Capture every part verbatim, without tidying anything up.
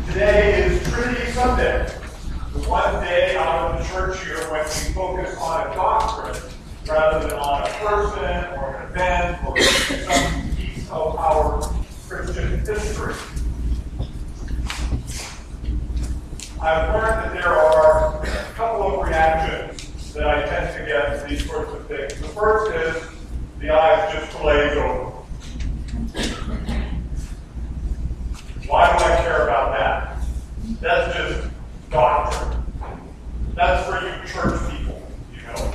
Today is Trinity Sunday, the one day out of the church year when we focus on a doctrine rather than on a person or an event or some piece of our Christian history. I've learned that there are a couple of reactions that I tend to get to these sorts of things. The first is the eyes just glaze over. Why do I care about that? That's just doctrine. That's for you church people, you know.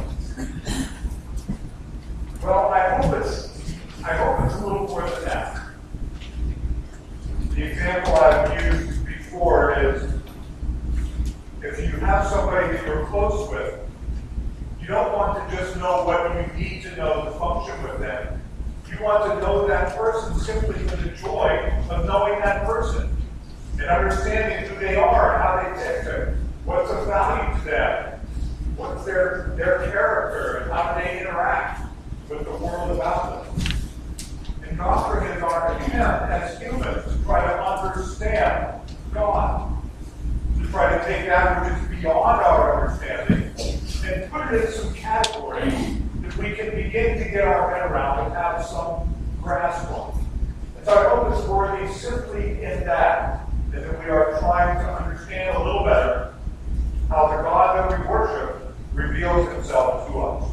Well, I hope it's I hope it's a little more than that. The example I've used before is if you have somebody that you're close with, you don't want to just know what you need to know to function with them. You want to know that person simply for the joy of knowing that person and understanding who they are and how they tick, what's of value to them, what's their, their character, and how they interact with the world about them. And doctrine is our attempt as humans to try to understand God, to try to take that which is beyond our understanding and put it in some categories that we can begin to get our head around and have some grasp on. And so I hope it's worthy simply in that, and that we are trying to understand a little better how the God that we worship reveals himself to us.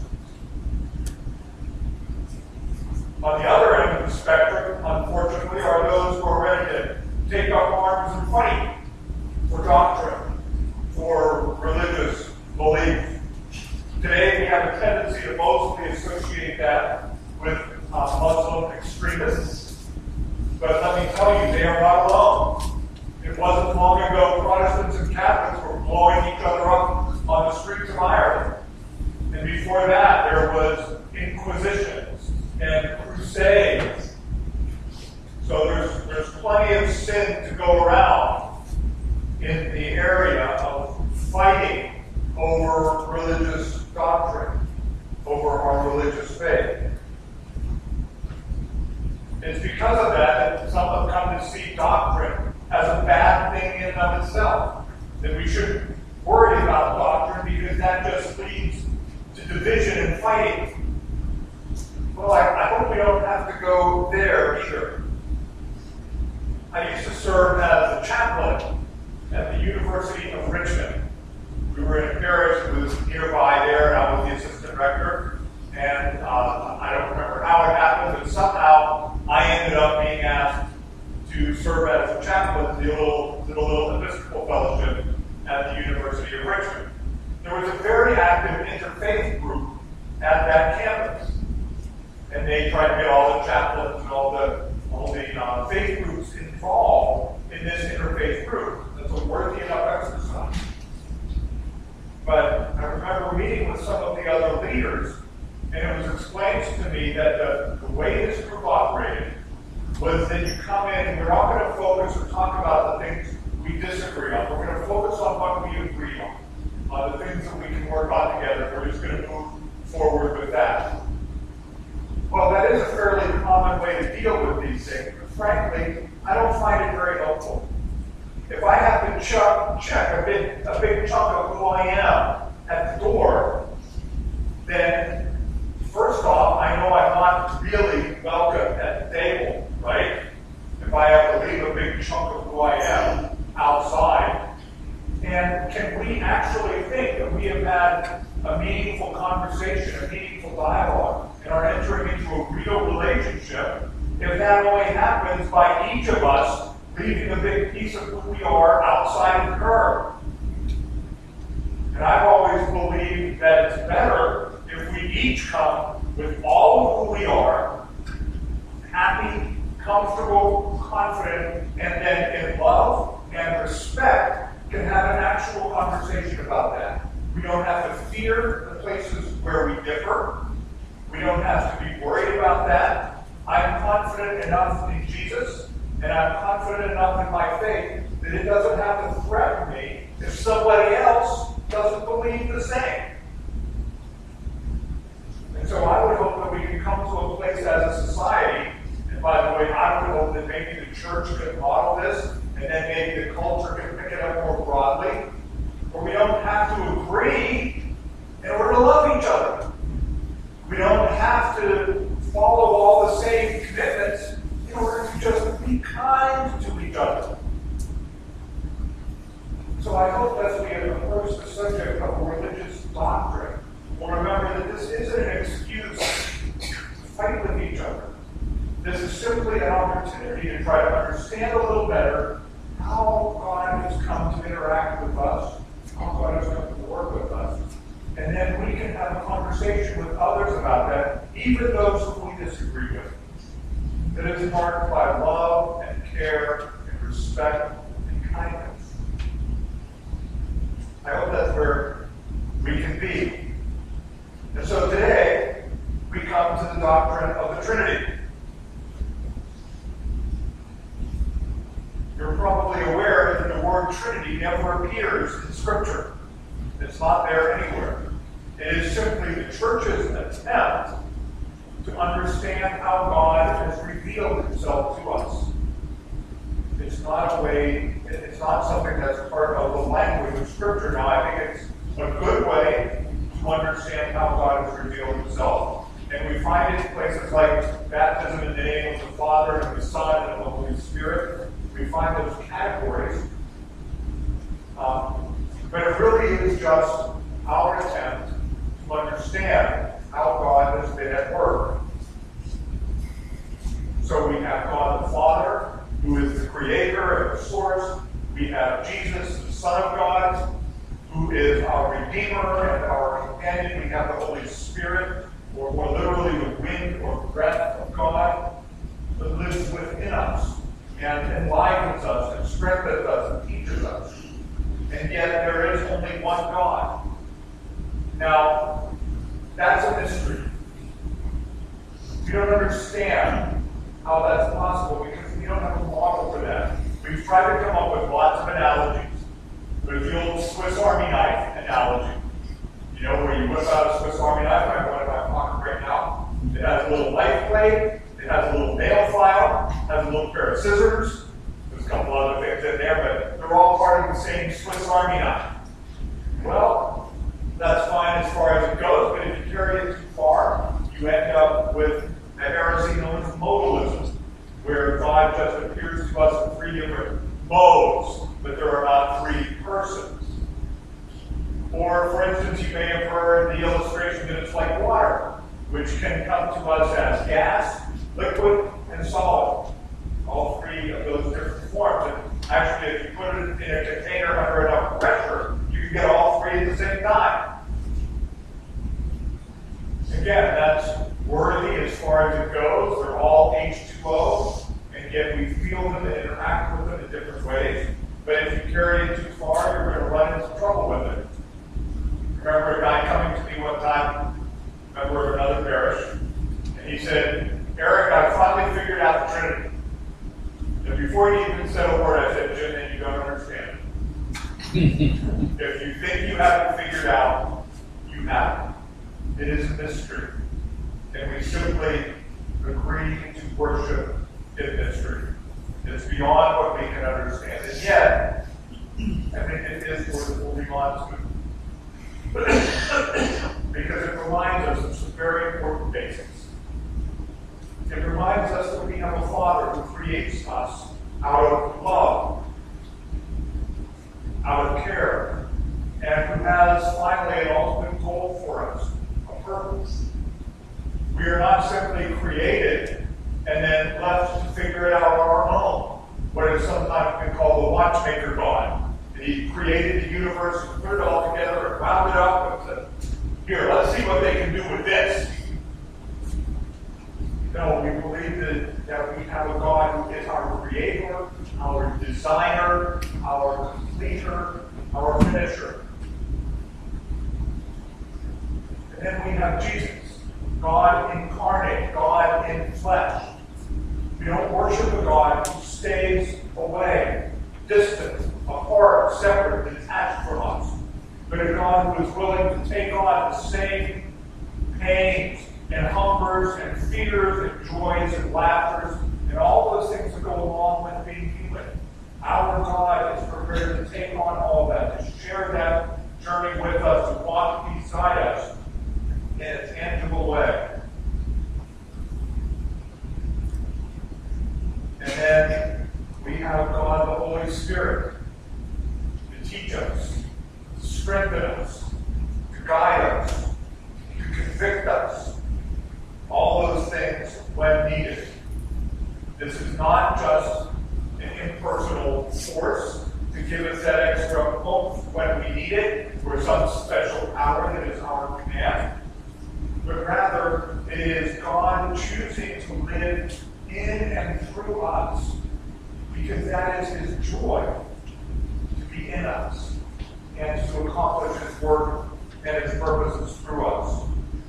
On the other end of the spectrum, unfortunately, are those who are ready to take up arms and fight for doctrine, for religious belief. Today we have a tendency to mostly associate that with uh, Muslim extremists. But let me tell you, they are not alone. It wasn't long ago Protestants and Catholics were blowing each other up on the streets of Ireland. And before that, there was inquisitions and crusades. So there's, there's plenty of sin to go around in the area of fighting over religious doctrine, over our religious faith. It's because of that that some have come to see doctrine as a bad thing in and of itself. That we shouldn't worry about doctrine because that just leads to division and fighting. Well, I, I hope we don't have to go there either. I used to serve as a chaplain at the University of Richmond. We were in a parish that was nearby there, and I was the assistant rector. And uh, I don't remember how it happened, but somehow I ended up being asked to serve as a chaplain in the little, the little Episcopal fellowship at the University of Richmond. There was a very active interfaith group at that campus. And they tried to get all the chaplains and all the, all the uh, faith groups involved in this interfaith group. That's a worthy enough exercise. But I remember meeting with some of the other leaders, and it was explained to me that the, the way this group operated was that you come in and we're not going to focus or talk about the things we disagree on. We're going to focus on what we agree on, on the things that we can work on together. We're just going to move forward with that. Well, that is a fairly common way to deal with these things, but frankly, I don't find it very helpful. If I have to ch- check a big, a big chunk of who I am at the door, then first off, I know I'm not really welcome at the table, right? If I have to leave a big chunk of who I am outside. And can we actually think that we have had a meaningful conversation, a meaningful dialogue, and are entering into a real relationship if that only happens by each of us leaving a big piece of who we are outside the curve? And I've always believed that it's better if we each come with all of who we are, happy, comfortable, confident, and then in love and respect can have an actual conversation about that. We don't have to fear the places where we differ. We don't have to be worried about that. I'm confident enough in Jesus, and I'm confident enough in my faith that it doesn't have to threaten me if somebody else doesn't believe the same. And so I would hope that we can come to a place as a society, and by the way, I would hope that maybe the church could model this, and then maybe the culture So I hope as we approach the subject of religious doctrine, we'll remember that this isn't an excuse to fight with each other. This is simply an opportunity to try to understand a little better how God has come to interact with us, how God has come to work with us. And then we can have a conversation with others about that, even those whom we disagree with. That is marked by love and care and respect and kindness. I hope that's where we can be. And so today, we come to the doctrine of the Trinity. You're probably aware that the word Trinity never appears in Scripture. It's not there anywhere. It is simply the church's attempt to understand how God has revealed himself to us. It's not a way, it's not something that's part of the language of Scripture. Now, I think it's a good way to understand how God has revealed himself. And we find it in places like baptism in the name of the Father, and the Son, and the Holy Spirit. We find those categories. Um, but it really is just our attempt to understand how God has been at work. So we have God the Father, who is the creator and the source. We have Jesus, the Son of God, who is our Redeemer and our companion. We have the Holy Spirit, or more literally the wind or breath of God, that lives within us and enlivens us and strengthens us and teaches us. And yet there is only one God. Now, that's a mystery. We don't understand how that's possible because we don't have a model for that. We've tried to come up with lots of analogies. There's the old Swiss Army knife analogy. You know, where you whip out a Swiss Army knife. I have one in my pocket right now. It has a little knife blade. It has a little nail file. It has a little pair of scissors. There's a couple other things in there, but they're all part of the same Swiss Army knife. Well, that's fine as far as it goes, but if you carry it too far, you end up with a heresy known as modalism, where God just appears to us in three different modes, but there are not three persons. Or, for instance, you may have heard the illustration that it's like water, which can come to us as gas, liquid, and solid. All three of those different forms. And actually, if you put it in a container under enough pressure, you can get all three at the same time. Again, that's worthy as far as it goes. They're all H two O, and yet we feel them and interact with them in different ways. But if you carry it too far, you're going to run into trouble with it. Remember a guy coming to me one time, a member of another parish, and he said, "Eric, I finally figured out the Trinity." And before he even said a word, I said, "Jim, then you don't understand it." If you think you have it figured out, you haven't. It is a mystery. And we simply agree to worship in mystery. It's beyond what we can understand. And yet, I think it is worth holding on to. Because it reminds us of some very important basics. It reminds us that we have a Father who creates us out of love, out of care, and who has finally an ultimate goal for us, a purpose. We are not simply created and then left to figure it out on our own, what is sometimes been called the watchmaker God. And he created the universe and put it all together and wound it up and said, "Here, let's see what they can do with this." No, we believe that, that we have a God who is our creator, our designer, our completer, our finisher. And then we have Jesus, God incarnate, God in flesh. We don't worship a God who stays away, distant, apart, separate, detached from us, but a God who is willing to take on the same pains and hungers and fears and joys and laughters and all those things that go along with being human. Our God is prepared to take on all that, to share that journey with us, to walk beside us in a tangible way. And then we have God the Holy Spirit. The teach us, to strengthen us, to guide us, to convict us. All those things when needed. This is not just an impersonal force to give us that extra oomph when we need it, or some special power that is our command, but rather it is God choosing to live in and through us, because that is his joy, to be in us and to accomplish his work and his purposes through us.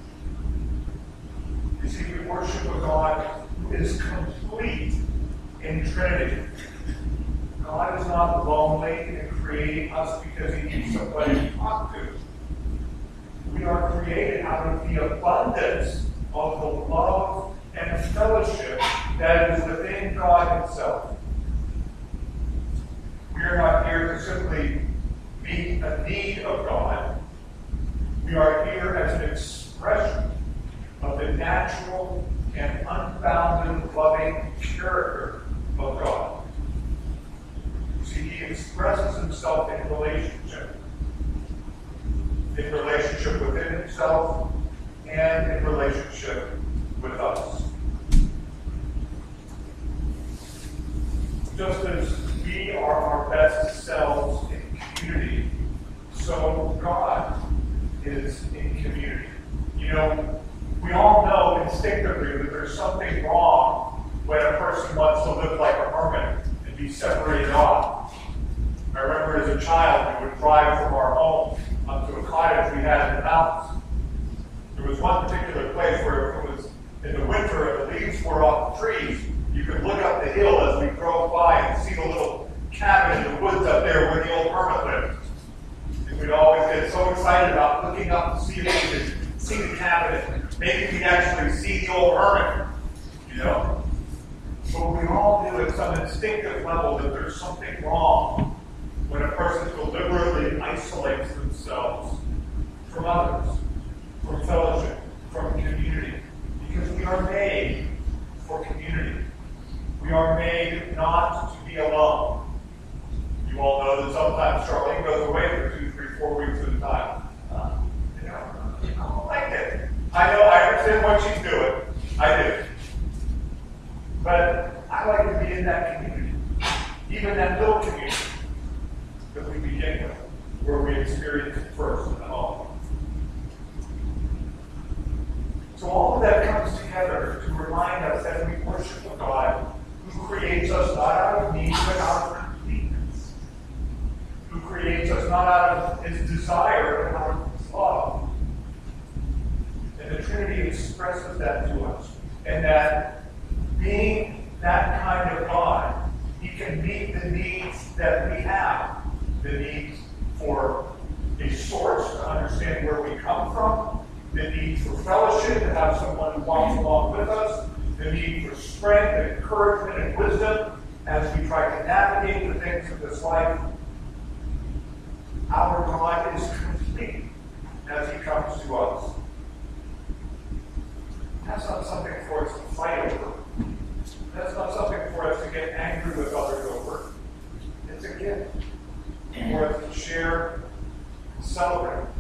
You see, we worship a God who is complete in Trinity. God is not lonely in creating us because he needs somebody to talk to. We are created out of the abundance of the love and fellowship that is within God himself. We are not here to simply meet a need of God. We are here as an expression of the natural and unbounded loving character of God. See, he expresses himself in relationship. In relationship within himself and in relationship with us. Just as we are our best selves in community, so God is in community. You know, we all know instinctively that there's something wrong when a person wants to live like a hermit and be separated off. I remember as a child, we would drive from our home up to a cottage we had in the mountains. There was one particular place where it was in the winter and the leaves were off the trees. You could look up the hill as we drove by and see the little cabin in the woods up there where the old hermit lived. And we'd always get so excited about looking up to see if we could see the cabin. Maybe we'd actually see the old hermit, you know? But we all knew at some instinctive level that there's something wrong when a person deliberately isolates themselves from others, from fellowship, from community. Because we are made for community. We are made not to be alone. You all know that sometimes Charlene goes away for two, three, four weeks at a time. Uh, you know, I don't like it. I know, I understand what she's doing. I do. But I like to be in that community. Even that little community that we begin with, where we experience it first in the home. So all of that comes together to remind us that we worship a God who creates us not out of need, but out of completeness. Who creates us not out of his desire, but out of his love. And the Trinity expresses that to us. And that being that kind of God, he can meet the needs that we have. The needs for a source to understand where we come from, the need for fellowship, to have someone who walks along with us, the need for strength and encouragement and wisdom as we try to navigate the things of this life. Our God is complete as he comes to us. That's not something for us to fight over. That's not something for us to get angry with others over. It's a gift for us to share and celebrate.